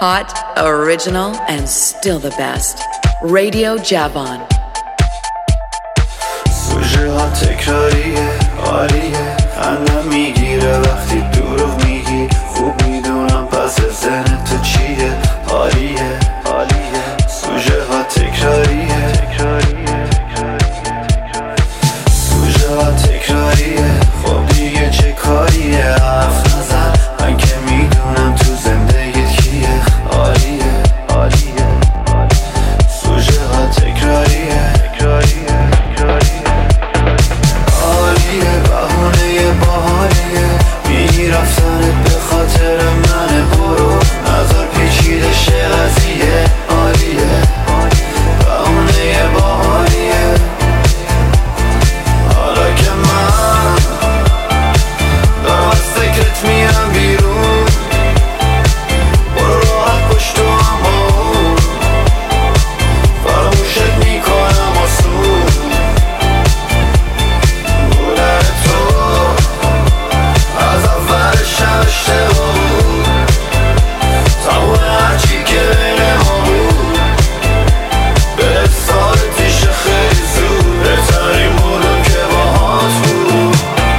Hot, original, and still the best. Radio Javon. سوژه ها تکراریه، عالیه، خندم میگیره وقتی دروغ میگی. خوب میدونم پس ذهنت چیه، عالیه، عالیه. سوژه ها تکراریه، سوژه ها تکراریه. خب دیگه چه کاریه، حرف نزن، من که میدونم تو زندگیت کیه، عالیه، عالیه. سوژه ها تکراریه، عالیه. بهونه باحالیه، میگی رفتنت به خاطر منه. برو نظر پیچیده شه قضیه، عالیه. بهونه باحالیه، حالا که من دارم از فکرت میرم بیرون. برو راحت پشت تو اما فراموشت میکنم آسون. بودن تو از اولش اشتباه بود، تمام هرچی که بین ما بود. به سال پیش خیلی زود بهترین بودم که باهات بود.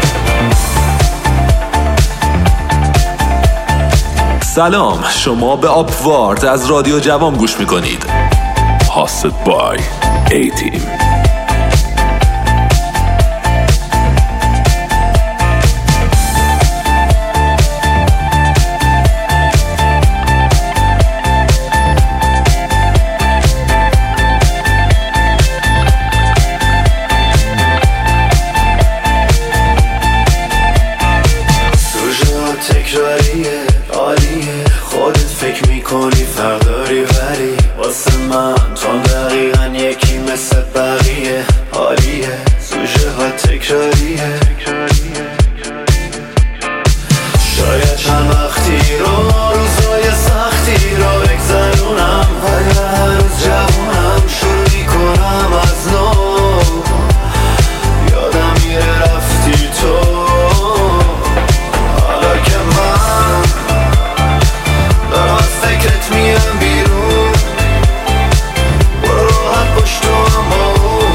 سلام، شما به آپوارد از رادیو جوان گوش میکنید. هاستد بای A-Team. سوژه ها تکراریه، عالیه. خودت فکر میکنی فرق داری ولی واسه من تو دقیقا یکی مثل بقیه، عالیه. سوژه ها تکراریه، شاید چند وقتی رو روزای سختی رو بگذرونم، ولی هر روز جوونم شروع میکنم از نو. یادم میره رفتی تو، حالا که من دارم از فکرت میرم بیرون. برو راحت پشت تو اما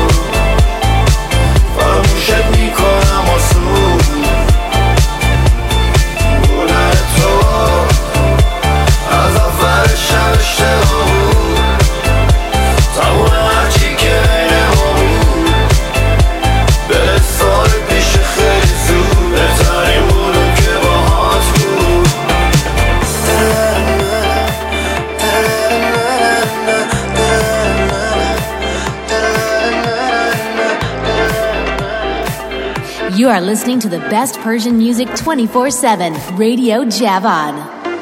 فراموشت میکنم آسون. بودن تو از اولش اشتباه بود، تمام هرچی که بین ما بود. به سال پیش خیلی زود بهترین بودم که باهات بود. You are listening to the best Persian music 24/7. Radio Javon.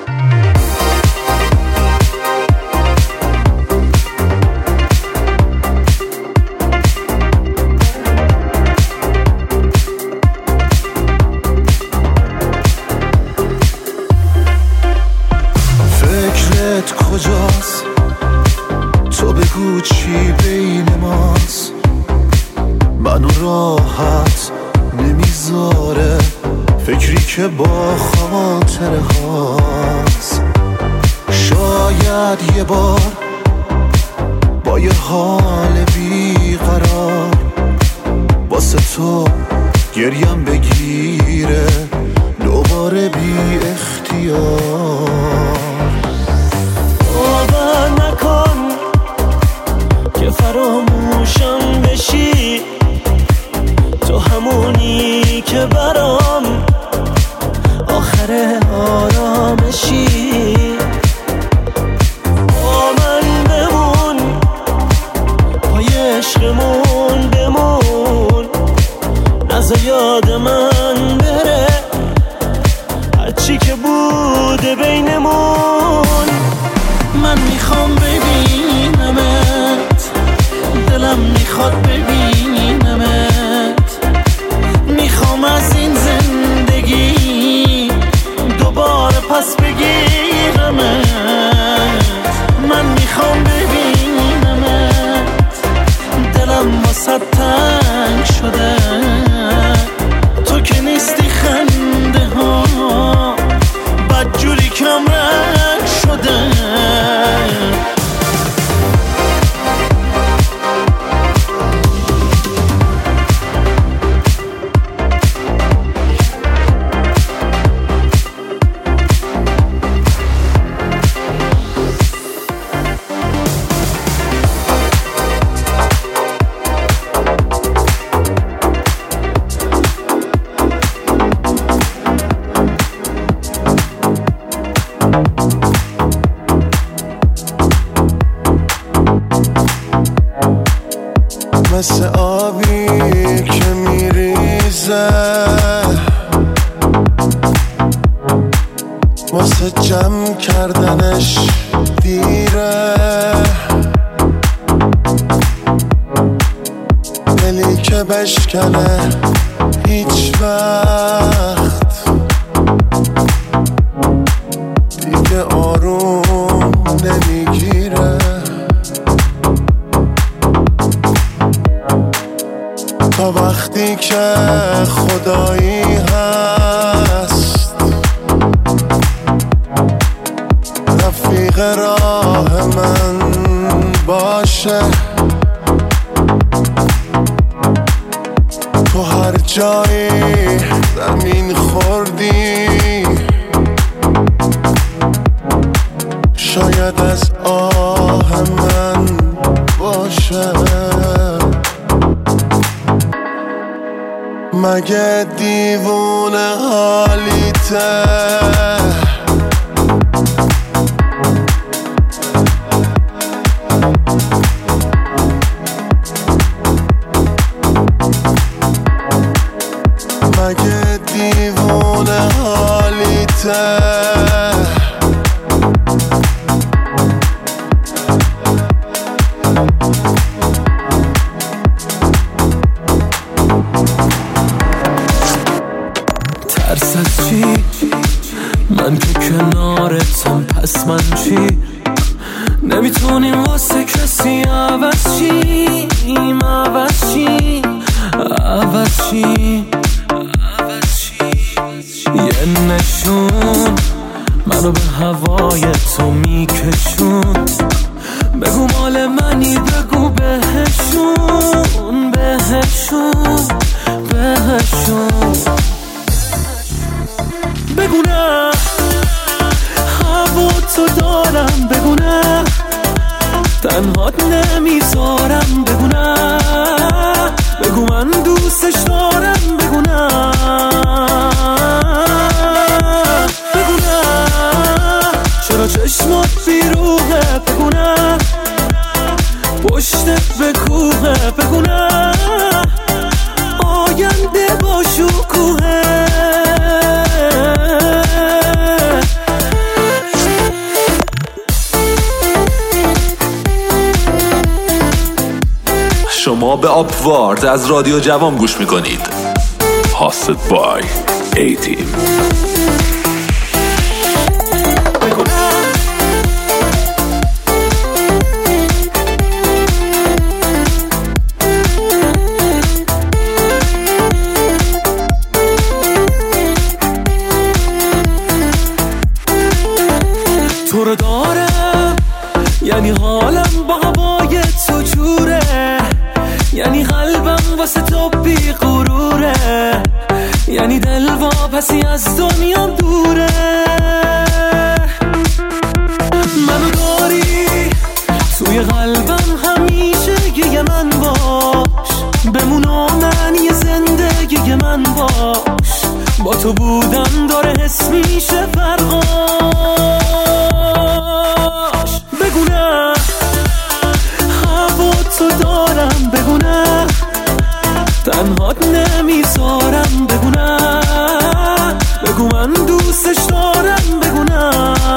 فکرت کجاست؟ تو بگو چی بین ماست. منو راحت نمیذاره فکری که با خاطره هاست. شاید یه بار با یه حال بیقرار واسه تو گریم بگیره دوباره بی اختیار. باور نکن که فراموشم بشی، تو همونی که برام آخر آرامشی. با من بمون، پای عشقمون بمون، نذار یاد من بره هرچی که بوده بینمون. من میخوام ببینمت، دلم میخواد ببینمت. میخوام از این زندگی دوباره پس بگیرمت. من میخوام ببینمت، دلم واسه تنگ شده. تو که نیستی خنده ها بدجوری کم رنگ شده. مثل آبی که میریزه واسه جمع کردنش دیره دلی که بشکنه هیچ وقت دیگه آروم نمیگیره تا وقتی که خدایی هست رفیق راه من باشه تو هر جایی زمین خوردی شاید از آه من باشه مگه دیوونه حالیته مگه دیوونه حالیته ترس از چی؟ من که کنارتم پس من چی؟ نمیتونیم واسه کسی عوض چیم عوض چیم عوض چیم یه نشون منو به هوای تو میکشون بگو مال منی بگو بهشون بهشون بهشون بگو نه هوا تو دارم بگو نه تنهات نمیذارم بگو نه بگو من دوستش دارم بگو نه بگو نه چرا چشمات بیروحه بگو نه پشتت به کوه بگو نه آینده با شکوهه شما به آپوارد از رادیو جوان گوش میکنید. Hosted by A-Team. تو رو دارم یعنی حالم با هوای تو جوره یعنی قلبم واسه تو بی غروره یعنی دل واپسی از دنیا دوره منو داری توی قلبم همیشه یه من باش بمونو من یه زندگی من باش با تو بودن داره حس میشه فرقاش بگو نه هوا تو دارم بگو نه تنهات نمیذارم بگو نه بگو من دوستش دارم بگو نه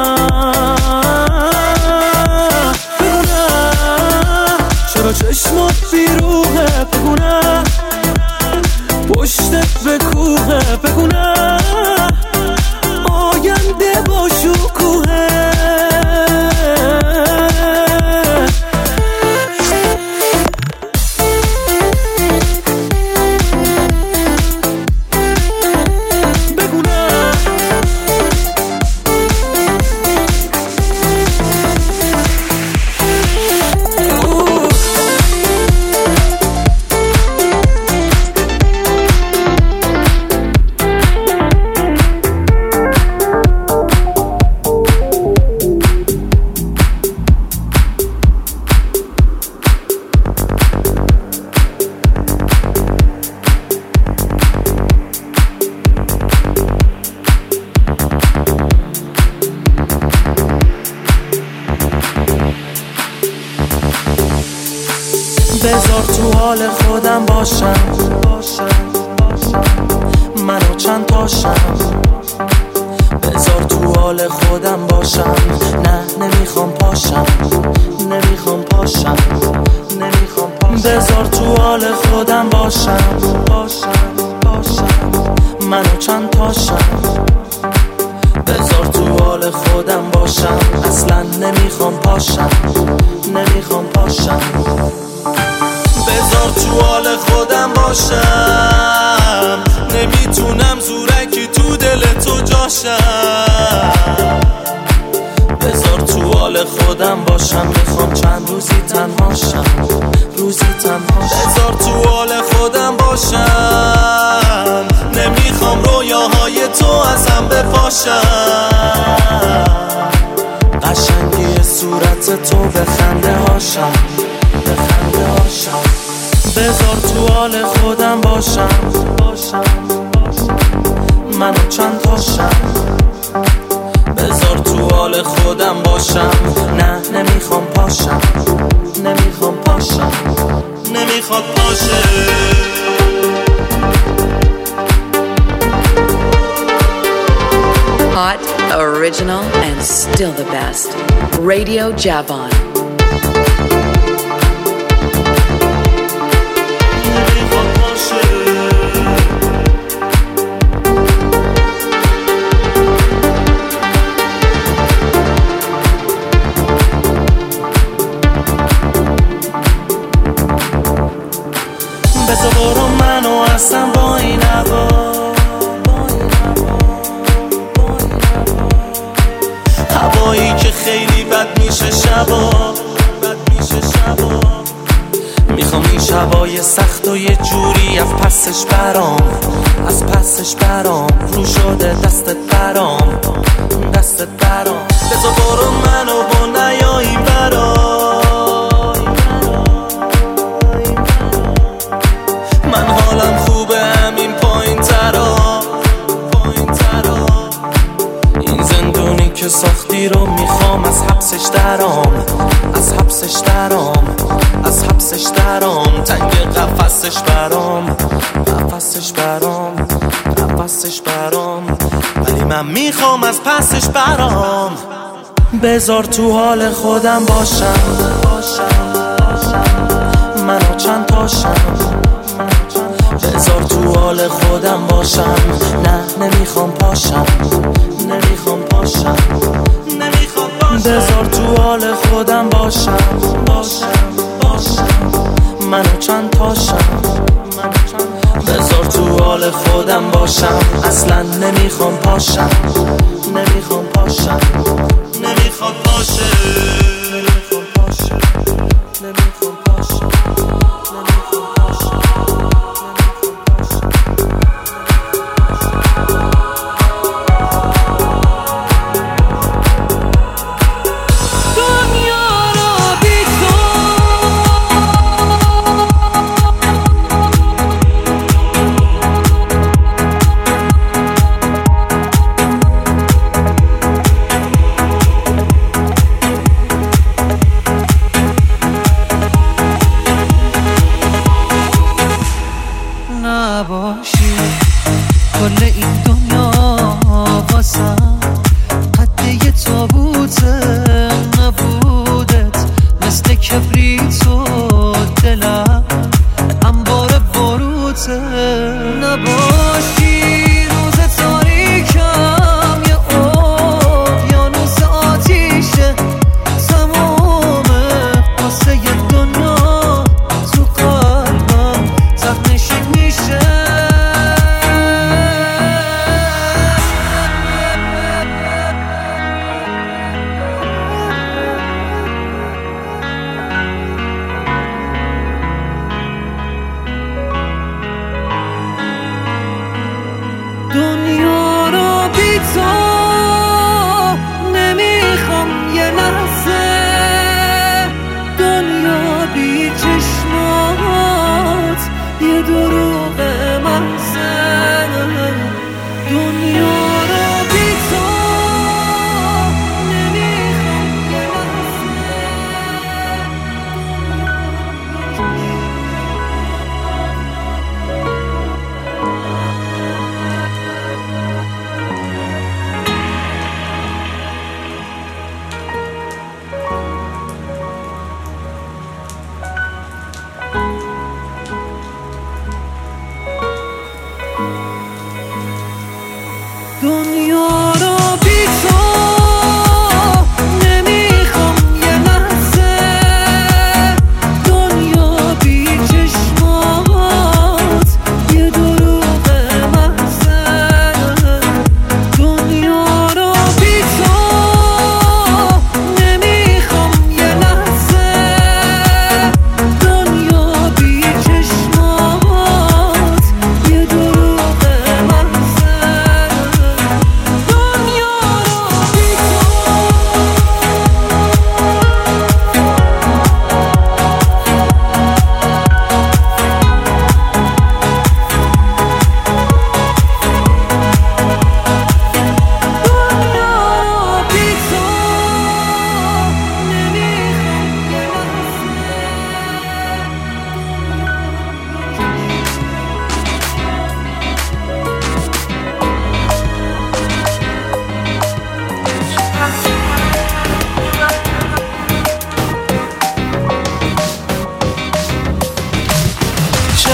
بگو نه چرا چشمات بیروحه بگو نه پشتت به کوه بگو نه آینده با شکوهه بذار تو حال خودم باشم، منو چند تاشم. بذار تو حال خودم باشم، نه نمیخوام پاشم، نمیخوام پاشم، نمیخوام پاشم. بذار تو حال خودم باشم، منو چند تاشم. بذار تو حال خودم باشم، اصلا نمیخوام پاشم، نمیخوام پاشم. بذار تو حال خودم باشم، نمیتونم زورکی تو دل تو جاشم. بذار تو حال خودم باشم، میخوام چند روزی تنهاشم، روزی تنهاشم. بذار تو حال خودم باشم، نمیخوام رویاهای تو ازم بپاشم. قشنگی صورت تو به خنده هاشم، به خنده هاشم. بذار تو حال خودم باشم، منو چند تاشم. بذار تو حال خودم باشم، نه نمیخوام پاشم، نمیخوام پاشم، نمیخواد پاشه. Hot, original, and still the best. Radio Javon. بذار برو منو اصلا با این هوا، هوایی که خیلی بد میشه شبا، میخوام این شبای سخت و یه جوری از پسش برام، از پسش برام. رو شده دستت برام، دستت برام. بذار برو منو با نیایی برام، من حالم خوبه همین پایین ترا. این زندونی که ساختی رو میخوام از حبسش درام، از حبسش درام، از حبسش درام. تنگ قفسش برام، قفسش برام، قفسش برام. ولی من میخوام از پسش برام. بذار تو حال خودم باشم، منو چند تاشم. بذار تو حال خودم باشم، نه نمیخوام پاشم، نمیخوام پاشم، نمیخوام پاشم. بذار تو حال خودم باشم، منو چند تاشم. بذار تو حال خودم باشم، اصلا نمیخوام پاشم، نمیخوام پاشم، نمیخوام پاشه، نمیخوام پاشه، نمیخوام پاشه، نمیخوام پاشه.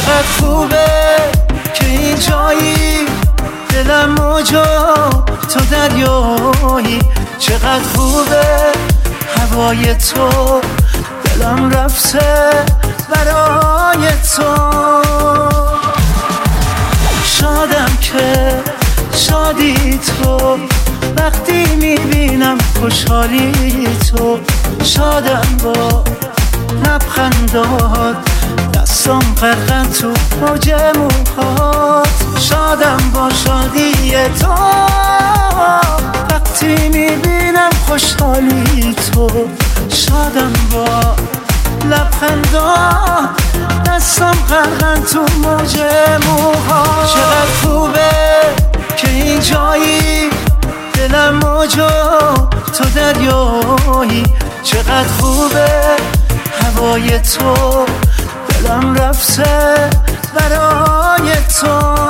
چقدر خوبه که این جایی، دلم موجا تو دریایی. چقدر خوبه هوای تو، دلم رفته برای تو. شادم که شادی تو، وقتی میبینم خوشحالی تو. شادم با لبخندات، دستم غرقن تو موج موهات. شادم با شادی تو، وقتی میبینم خوشحالی تو. شادم با لبخندات، دستم غرقن تو موج موهات. چقدر خوبه که این جایی، دلم موجا تو دریایی. چقدر خوبه هوای تو، دلم رفته برای تو.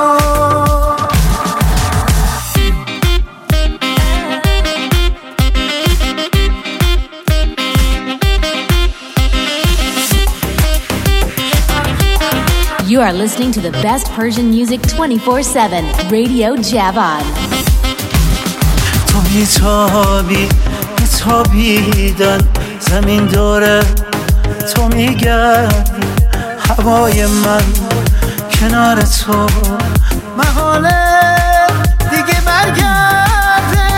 You are listening to the best Persian music 24/7, Radio Javan. تو میتابی میتابیدن زمین داره، تو میگردی هوای من کنار تو. محاله دیگه برگرده.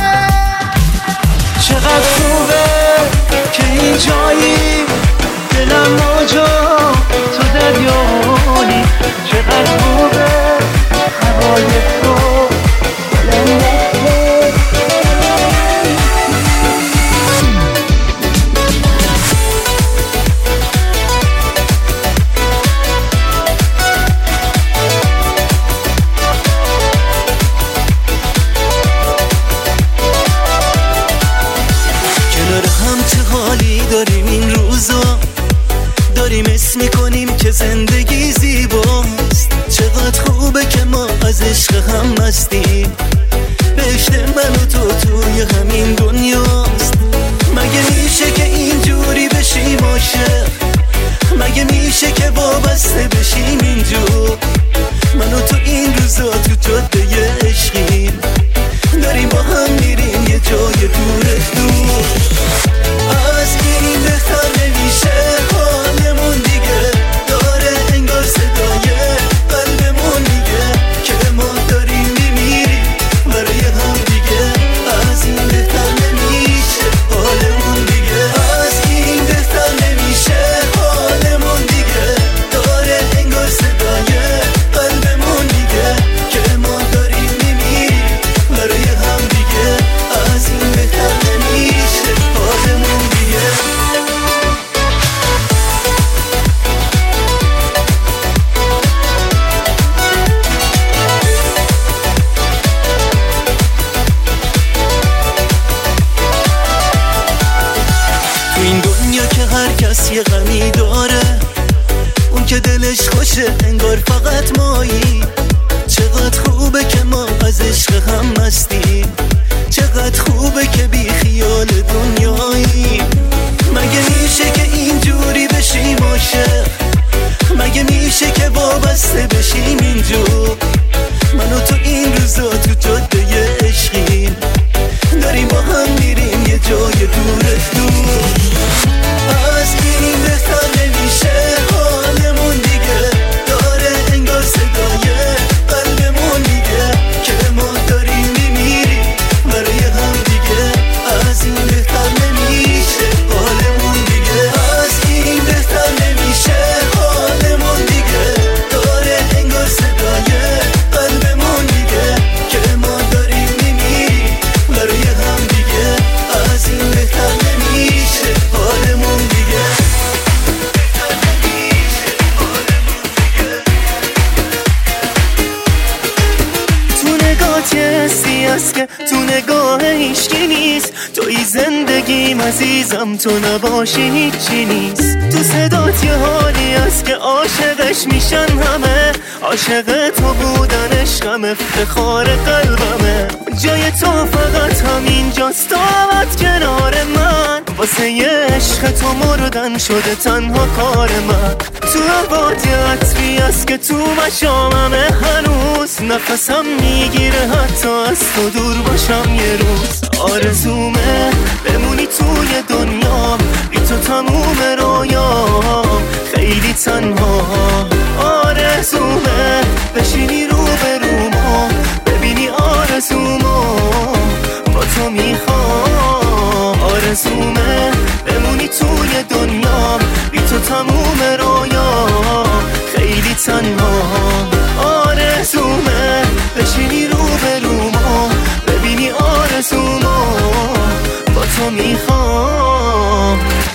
چقدر خوبه که این جایی، دلم موجا تو دریایی. چقدر خوبه هوای تو، دلم داریم این روزا، داریم اسم میکنیم که زندگی زیباست. چقدر خوبه که ما از عشق هم مستیم. بهشت من و تو توی همین دنیاست. مگه میشه که اینجوری بشیم عاشق؟ مگه میشه که وابسته بشیم اینجور؟ من و تو این روزا تو جاده عشقیم، داریم با هم میریم یه جای دور دور. از این بهتر نمیشه حالمون دیگه، داره انگار صدای قلبمون میگه که ما داریم میمیریم برای هم دیگه. از این بهتر نمیشه حالمون دیگه، از این بهتر نمیشه حالمون دیگه، داره انگار صدای قلبمون میگه که ما داریم میمیریم برای هم دیگه. از این بهتر نمیشه حالمون دیگه. تو این دنیا که هر کس یه غمی داره، اون که دلش خوشه انگار فقط مایی. چقدر خوبه که ما از عشق هم مستیم، چقدر خوبه که بی خیال دنیاییم. مگه میشه که اینجوری بشیم عاشق؟ مگه میشه که وابسته بشیم اینجور؟ من و تو این روزا تو جاده عشقیم، داریم با هم میریم یه جای دور دور. از این بهتر نمیشه حالمون دیگه، داره انگار صدای قلبمون میگه که ما داریم میمیریم برای هم دیگه. از این بهتر نمیشه حالمون دیگه، از این بهتر نمیشه حالمون دیگه، داره انگار صدای قلبمون میگه که ما داریم میمیریم برای هم دیگه. از این بهتر نمیشه حالمون دیگه. تو نگات یه حسی هست که تو نگاه هیچکی نیست. توی زندگیم عزیزم، تو نباشی هیچی نیست. تو صدات یه حالی هست که عاشقش میشن همه. عاشق تو بودن عشقم افتخار قلبمه. جای تو فقط همین جاست، تو عوض کنار من. واسه یه عشق تو مردن شده تنها کار من. تو عبادیت بیست که تو مشاممه هنوز نفسم میگیره حتی از تو دور باشم یه روز آرزومه بمونی توی دنیا بی تو تموم رویام خیلی تنها آرزومه بشینی رو به روما ببینی آرزومو با تو میخوام آرزومه بمونی توی دنیا بی تو تموم رویام خیلی تنها آرزومه بشینی رو به روما ببینی آرزومو با تو میخوام.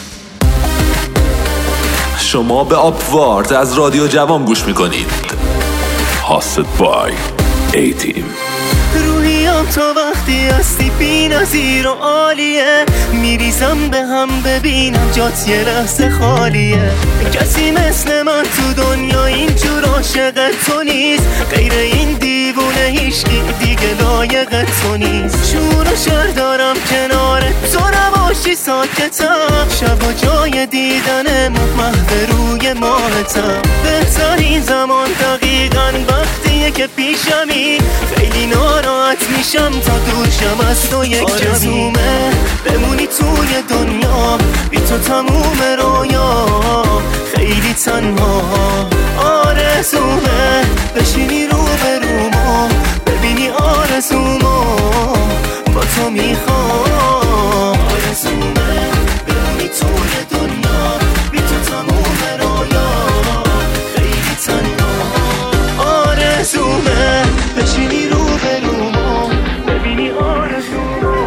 شما به آپوارد از رادیو جوان گوش میکنید. هاستد بای A-Team. روحیم تا وقتی هستی بی نظیر و عالیه میریزم به هم ببینم جات یه لحظه خالیه کسی مثل من تو دنیا اینجور عاشق تو نیست غیر این دیوونه هیچکی دیگه لایق تو نیست شور و شر دارم کنارت تو نباشی ساکتم شب و جای دیدن محو روی ماهتم بهترین زمان دقیقاً وقتیه که پیشمی خیلی ناراحت میشم تا دور شم از تو یک کمی آرزومه بمونی توی دنیا بی تو تموم رویام خیلی تنها آرزومه بشینی رو به روما ببینی آرزومو با تو میخوام آرزومه بمونی توی دنیا بی تو تموم رویام خیلی تنها آرزومه بشینی رو به روما ببینی آرزومو.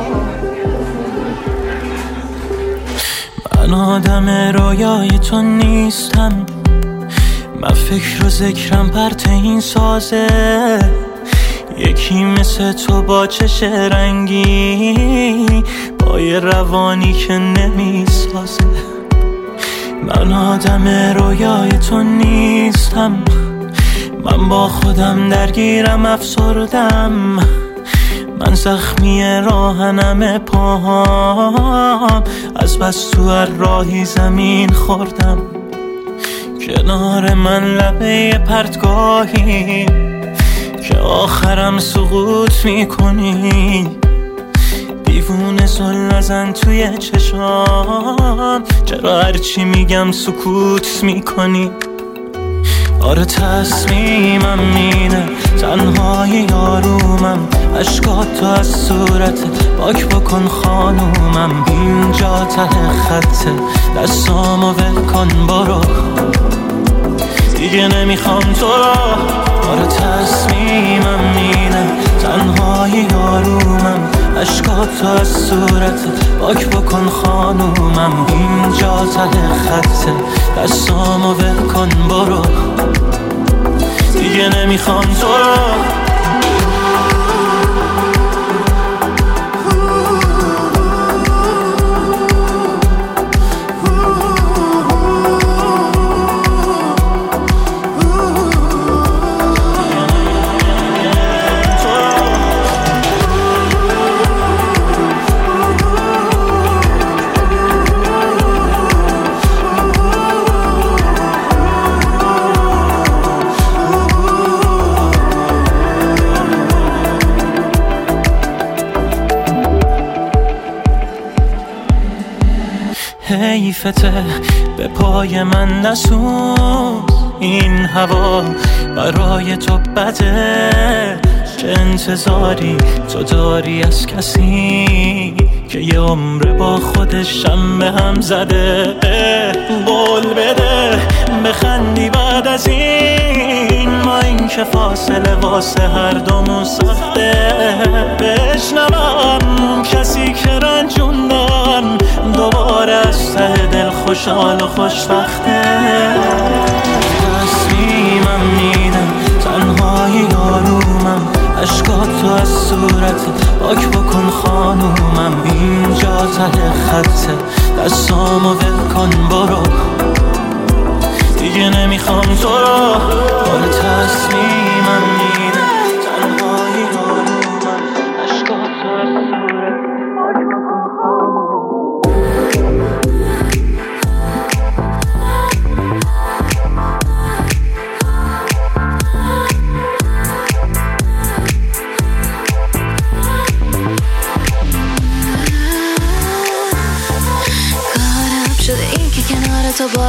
من آدم رویای تو نیستم من فکر و ذکرم پرت این سازه یکی مثل تو با چش رنگی با یه روانی که نمیسازه من آدم رویای تو نیستم من با خودم درگیرم افسردم من زخمی راهنم پاهام از بس تو هر راهی زمین خوردم کنار من لبه پرتگاهی که آخرم سقوط میکنی دیوونه زل نزن توی چشام چرا هرچی میگم سکوت میکنی آره تصمیمم اینه تنهای یارومم عشقاتو از صورتت پاک بکن خانومم اینجا ته خطه دستامو ول کن برو دیگه نمیخوام تو را آره تصمیمم اینه تنهای یارومم عشقاتو از صورتت پاک بکن خانومم اینجا ته خطه دستامو ول کن برو دیگه نمیخوام تو را حیفته به پای من نسوز این هوا برای تو بده چه انتظاری تو داری از کسی که یه عمر با خودشم به هم زده قول بده بخندی بعد از این ما این که فاصله واسه هر دومون سخته بشنوم کسی که رنجوندم دوباره از ته دل خوشحال و خوشبخته تصمیمم اینه تنهای یارومم عشقاتو از صورتت پاک بکن خانومم اینجا ته خطه دستامو ول کن برو دیگه نمیخوام تو را آره تصمیمم اینه تنهای یارومم عشقاتو از صورتت پاک بکن خانومم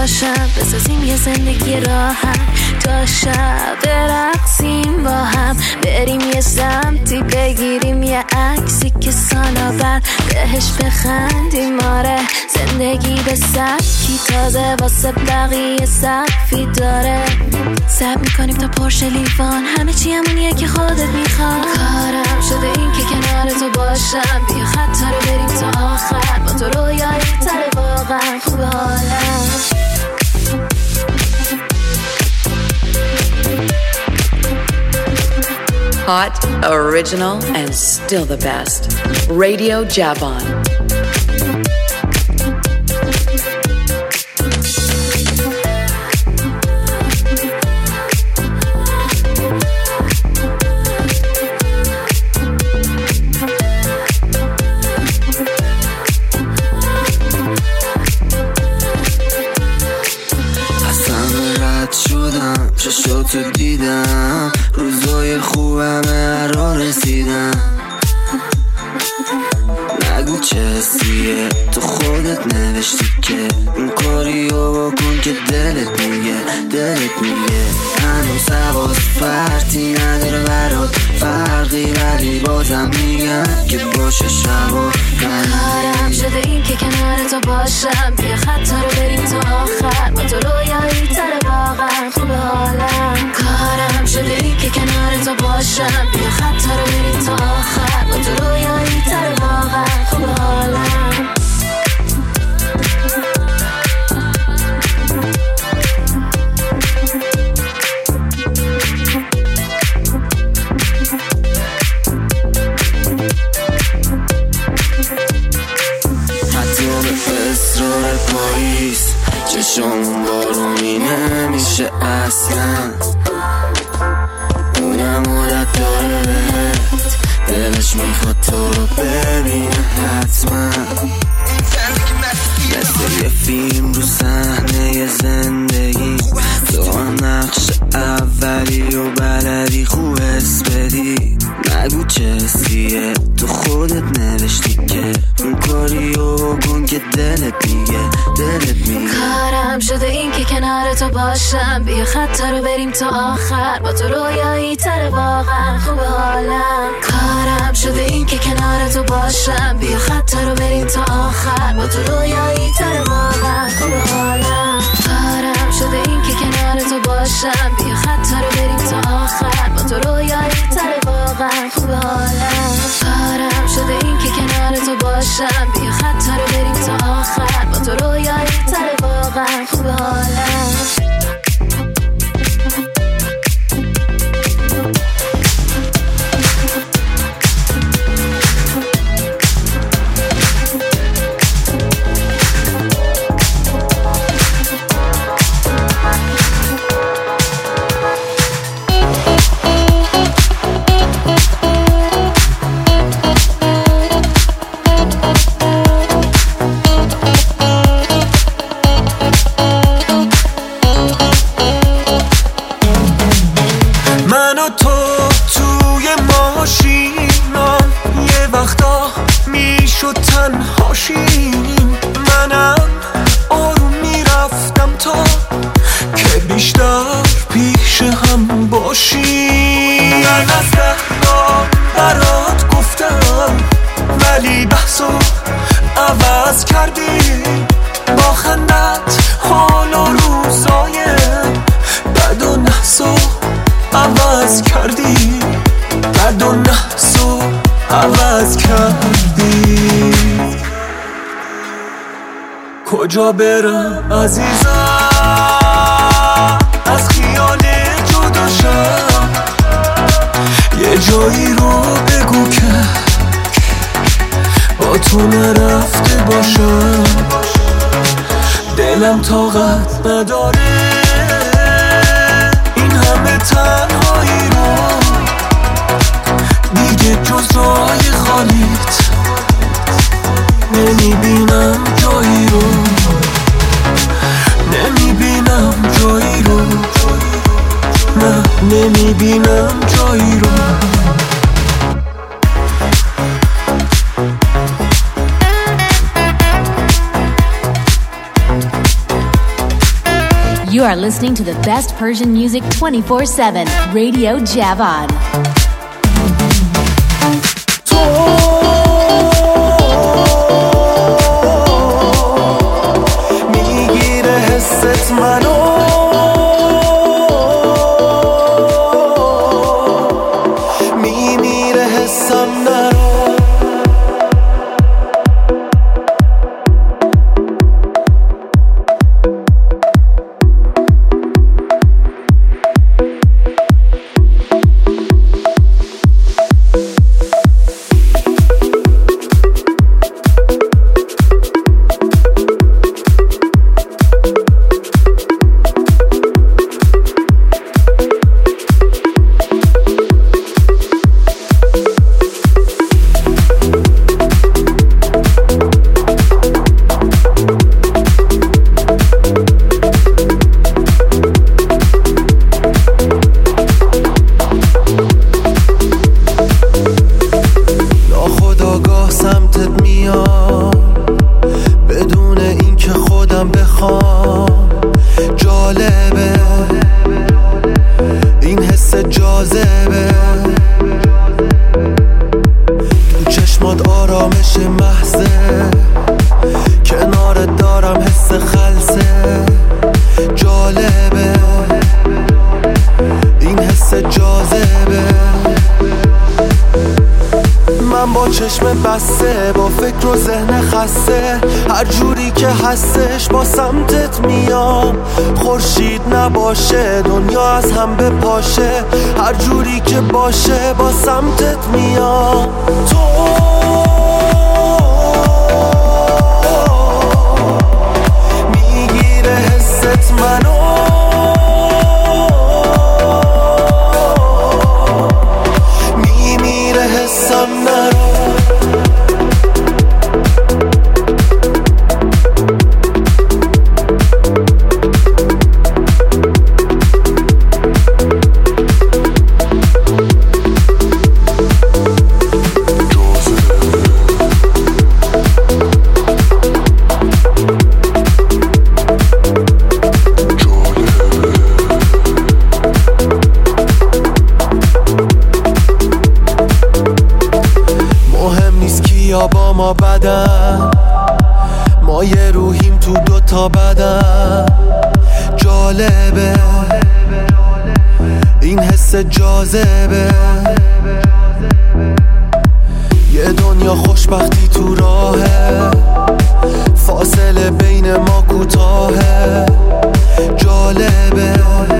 باشم، بسازیم یه زندگی راحت، تا شب برقصیم با هم، بریم یه سمتی بگیریم یه عکسی که سال‌آور بهش بخندیم. آره زندگی به سبکی تازه واسه بقیه سقفی داره، سب میکنیم تا پرش لیوان، همه چی همونیه که خودت میخواد. کارم شده این که کنار تو باشم، بیا خطا رو بریم تا آخر، با تو رویایی تره واقعا خوبه حالم. Hot, original, and still the best. Radio Javon. چشاتو دیدم، روزای خوبم را رسیدم. نگو چه حسیه، تو خودت نوشتی که این کاریو بکن که دلت میگه. هنوز حواس فرقی نداره برات فرقی، ولی بازم میگم که باشه شبا. کارم شده این که کنار تو باشم، بیا خطا رو بریم تا آخر، با تو رویایی تره واقعا خوبه حالم. کارم شده این که کنار تو باشم، بیا خطا رو بریم تا آخر، با تو رویایی تره واقعا خوبه حالم. اصرار پاییز چشامون بارونی نمیشه اصلا، اونم عادت داره بهت، دلش میخواد تو رو ببینه حتما. مثل یه فیلم رو صحنه زندگی، تو نقش اولی و بلدی خوب حس بدی. نگو چه حسیه، تو خودت نوشتی که اون کاریو بکن که دلت میگه. کارم شده این که کنار تو باشم، بیا خطا رو بریم تا آخر، با تو رویایی تره واقعا خوبه حالم. کارم شده این که کنار تو باشم، بیا خطا رو بریم تا آخر، با تو رویایی تره واقعا خوبه حالم. کارم شده این که کنار تو باشم، بیا خطا رو بریم تا آخر، با تو رویایی تره واقعا خوبه حالم. کارم شده این که کنار تو باشم، بیا خطا رو بریم تا آخر، با تو رویایی تره واقعا خوبه حالم. منم آروم میرفتم تا که بیشتر پیش هم باشیم. من از دهنا برات گفتم ولی بحثو عوض کردی، با خندت حال و روزای بد و نحسو عوض کردی، بد و نحسو عوض کردی. کجا برم عزیزم از خیال جدا شم، یه جایی رو بگو که با تو نرفته باشم. دلم طاقت نداره این همه تنهایی رو، دیگه جز جای خالیت نمیبینم جایی رو، نمیبینم جایی رو، نه نمیبینم جایی رو. You are listening to the best Persian music 24/7. Radio Javan. میگیره حست منو میمیره حسم نرو با فکر و ذهن خسته هر جوری که هستش با سمتت میام خورشید نباشه دنیا از هم بپاشه هر جوری که باشه با سمتت میام تو میگیره حست منو میمیره حسم نرو با ما بدن ما یه روحیم تو دوتا بدن جالبه این حس جاذبه یه دنیا خوشبختی تو راهه فاصله بین ما کوتاهه جالبه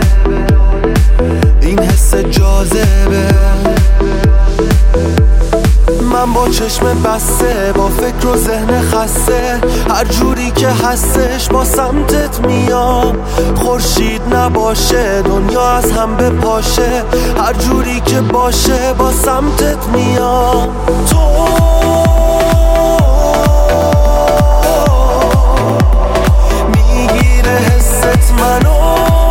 این حس جاذبه من با چشم بسته با فکر و ذهن خسته هر جوری که هستش با سمتت میام خورشید نباشه دنیا از هم بپاشه هر جوری که باشه با سمتت میام تو میگیره حست منو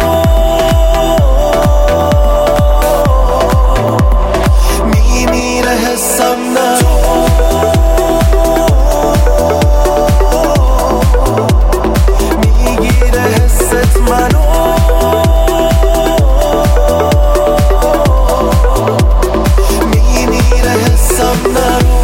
میمیره حسم نه میگیره حست منو میمیره حسم نرو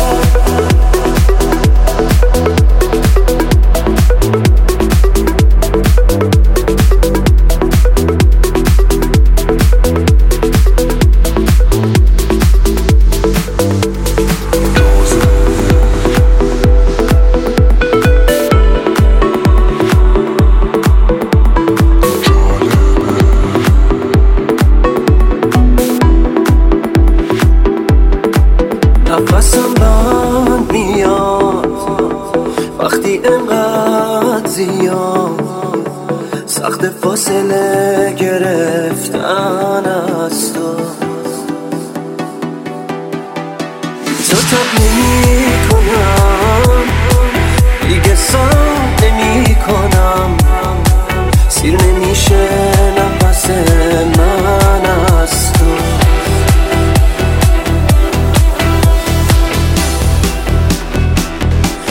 نفسم بند میاد وقتی انقدر زیاد سخت فاصله گرفتن از تو زودت نمی کنم دیگه سام نمی کنم سیر نمیشه نفس من از تو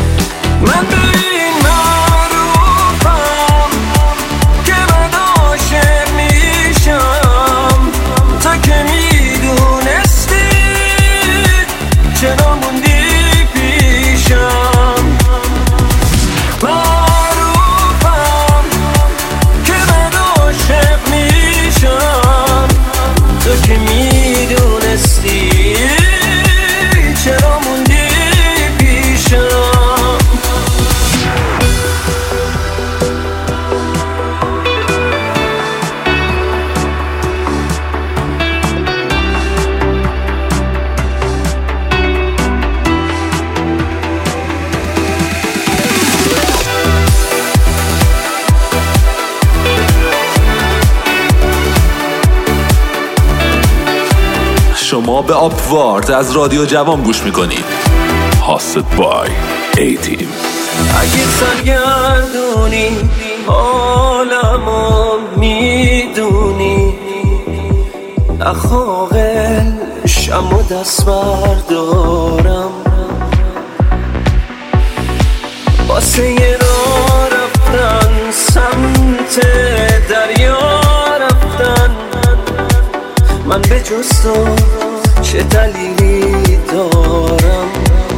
من به این معروفم که من عاشق شما به آپوارد از رادیو جوان گوش میکنید. هاست بای A-Team. اگه سرگردونی عالمو میدونی، اخاقل شم و دست بردارم، واسه یه راه رفتن سمت دریا رفتن، من به جز تو چه دلیلی دارم؟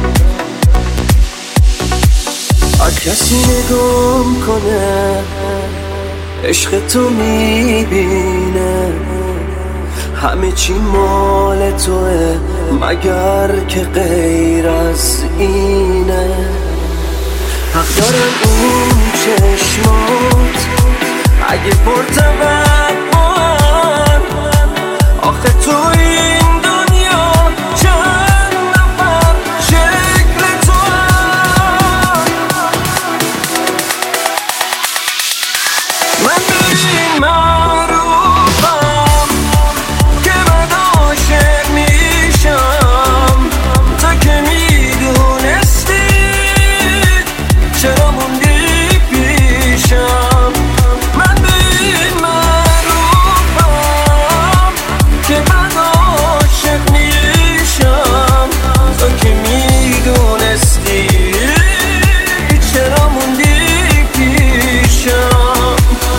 هر کسی نگام کنه عشق تو میبینه، همه چی مال توه مگر که غیر از اینه. حق دارن اون چشمات اگه پرتوان، آخه تو این دنیا چند نفر شکل تو هم. من به این معروفم که من عاشق میشم، تا که میدونستی چرا موندی پیشم. من به این معروفم که من عاشق میشم، تا که میدونستی چرا موندی پیشم.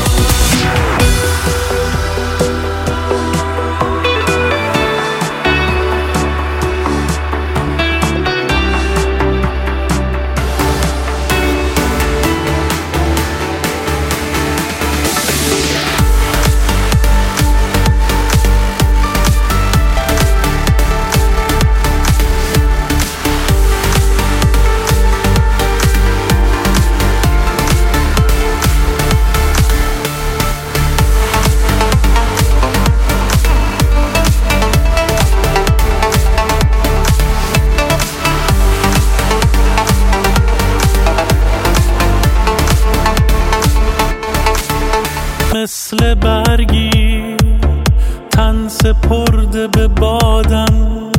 مثل برگی تن سپرده به بادم،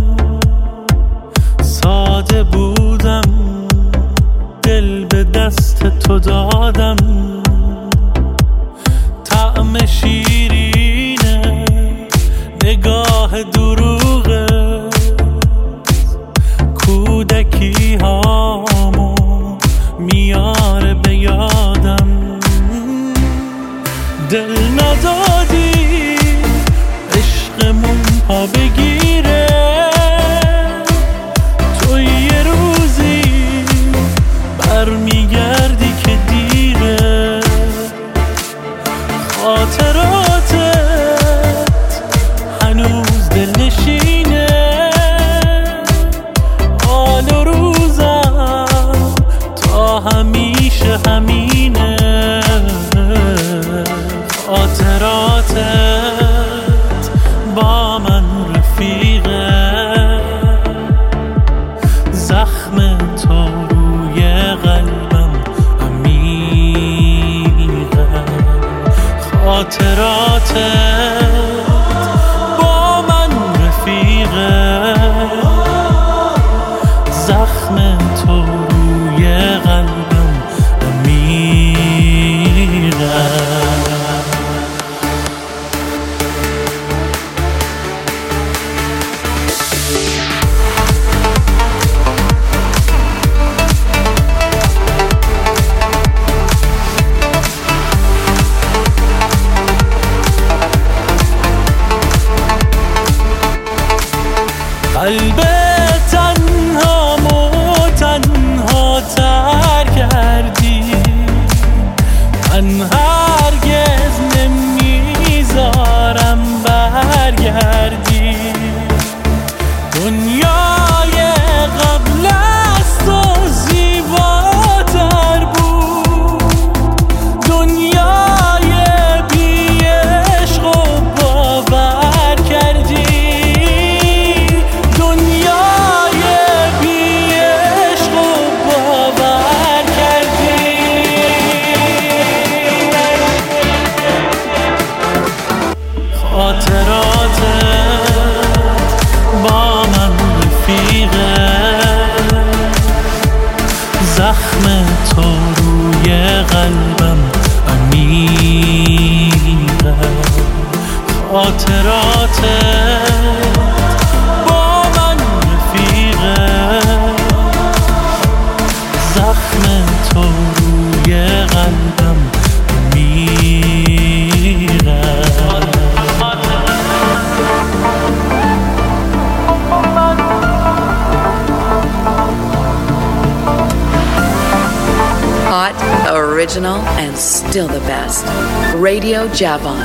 ساده بودم دل به دست تو دادم، طعم شیرینه نگاه دروغه، کودکی هامو میاره به یادم، دل ندادی عشقمون پا بگیره، تو یه روزی برمیگردی که دیره، خاطراتت هنوز دل نشینه، حال و روزم تا همیشه همینه، خاطراتت با من رفیقه، زخم تو روی قلبم عمیقه، خاطراتت با من رفیقه، زخم تو روی قلبم عمیقه. قلب تنهامو تنها تر کردی، من هرگز نمیذارم برگردی، دنیای قبل از تو زیباتر بود، دنیای بی عشق و باور کردی، خاطراتت خاطرات با من رفیقه، زخم تو روی قلبم میره. Hot, original, and still the best. Radio Javon.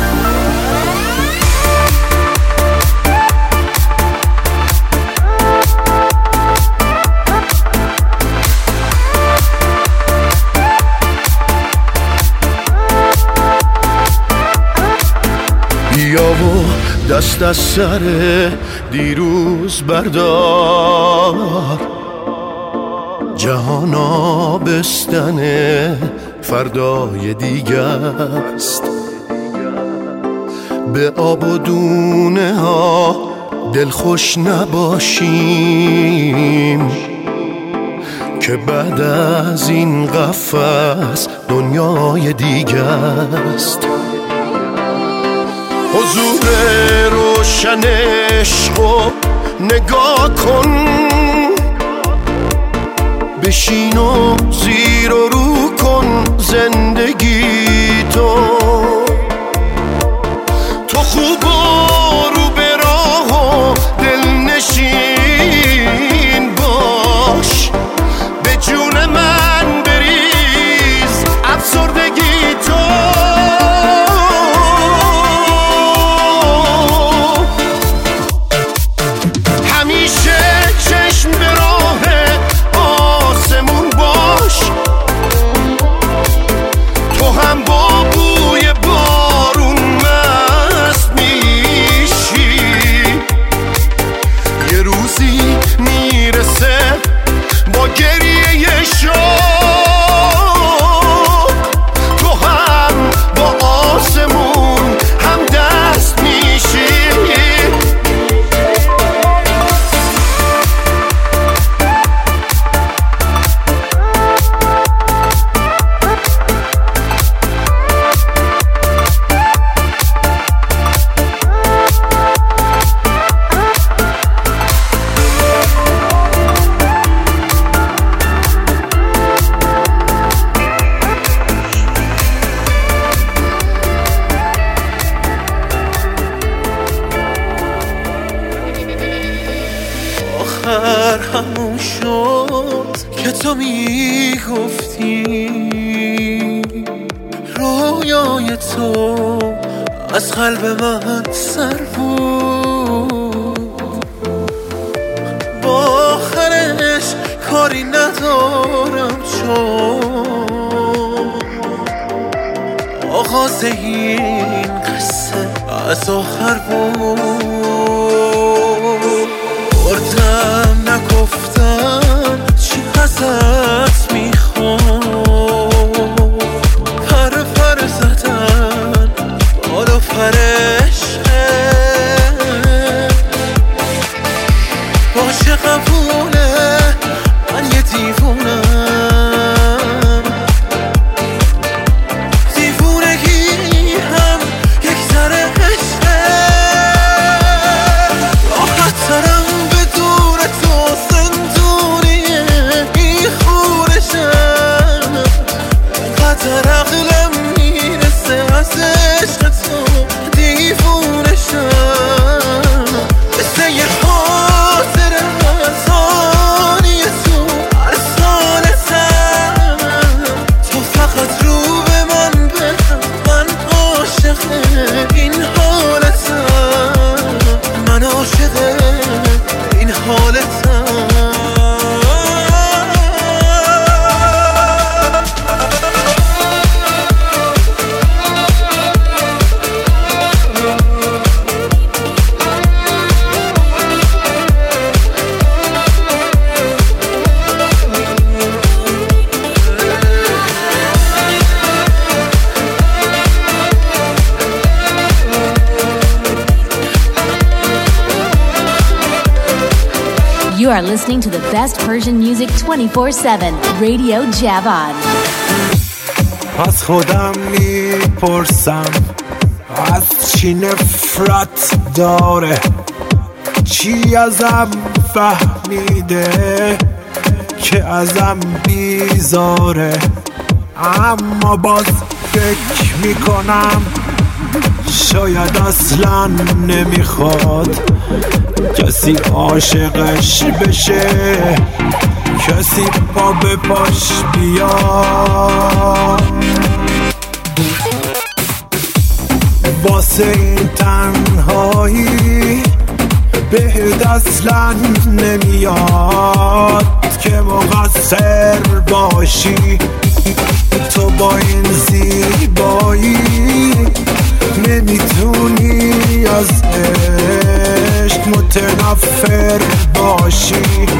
بیا و دست از سر دیروز بردار، جهان آبستن فردای دیگه است. به آب و دونه ها دلخوش نباشیم که بعد از این قفس دنیای دیگه است. حضور روشن عشقو نگاه کن، بشین و زیر و رو کن زندگی تو خوب و رو به راه و دلنشین باش، به جون من بریز افسردگی تو. همیشه چشم به راه آسمون باش، تو هم با بوی بارون مست میشی. یه روزی میرسه با گریه شوق، تو هم با آسمون هم دست میشی. آخر همون شد که تو میگفتی رویای تو از قلب من سر بود. با آخرش کاری ندارم چون آغاز این قصه از آخر بود. بردم نگفتم چی ازت میخوام، پر پر زدن بالا فرشته باشه قبوله. من یه دیوونم، دیوونگی هم یک ذره عشقه. راحت ترم بدون تو زندونیه بیخورشم، قدر عقلم میرسه از عشق تو دیوونشم. مثل یه خاطره از آنی تو هر سالتم، تو فقط رو به من بهم، من عاشق این حالتم، من عاشق این حالتم. You are listening to the best Persian music 24/7. Radio Javon. از خودم میپرسم از چی نفرت داره، چی ازم فهمیده که ازم بیزاره. اما باز فکر میکنم شاید اصلا نمیخواد کسی عاشقش بشه، کسی پا به پاش بیاد. واسه این تنهایی بهت اصلا نمیاد که مقصر باشی. تو با این زیبایی نمیتونی از عشق متنفر باشی.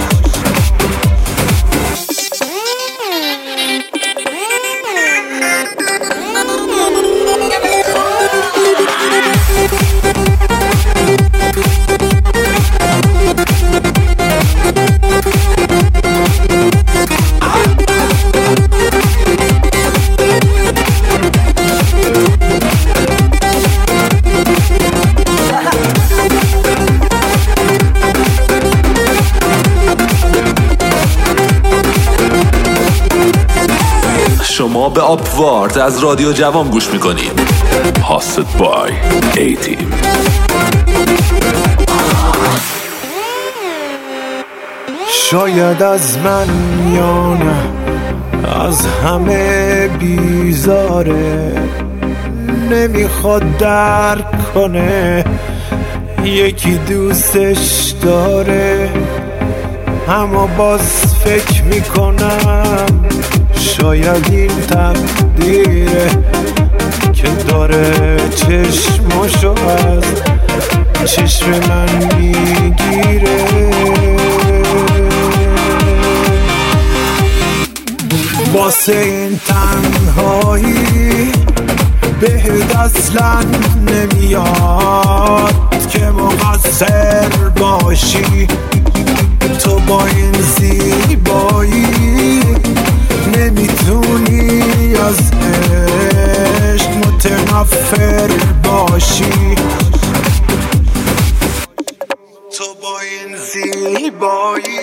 شما به آپوارد از رادیو جوان گوش میکنید. هاستد بای A-Team. شاید از من یا نه از همه بیزاره، نمیخواد درک کنه یکی دوستش داره. اما باز فکر میکنم شاید این تقدیره که داره چشماشو از چشم من میگیره. واسه این تنهایی بهت اصلا نمیاد که مقصر باشی. تو با این زیبایی نمیتونی از عشق متنفر باشی. تو با این زیبایی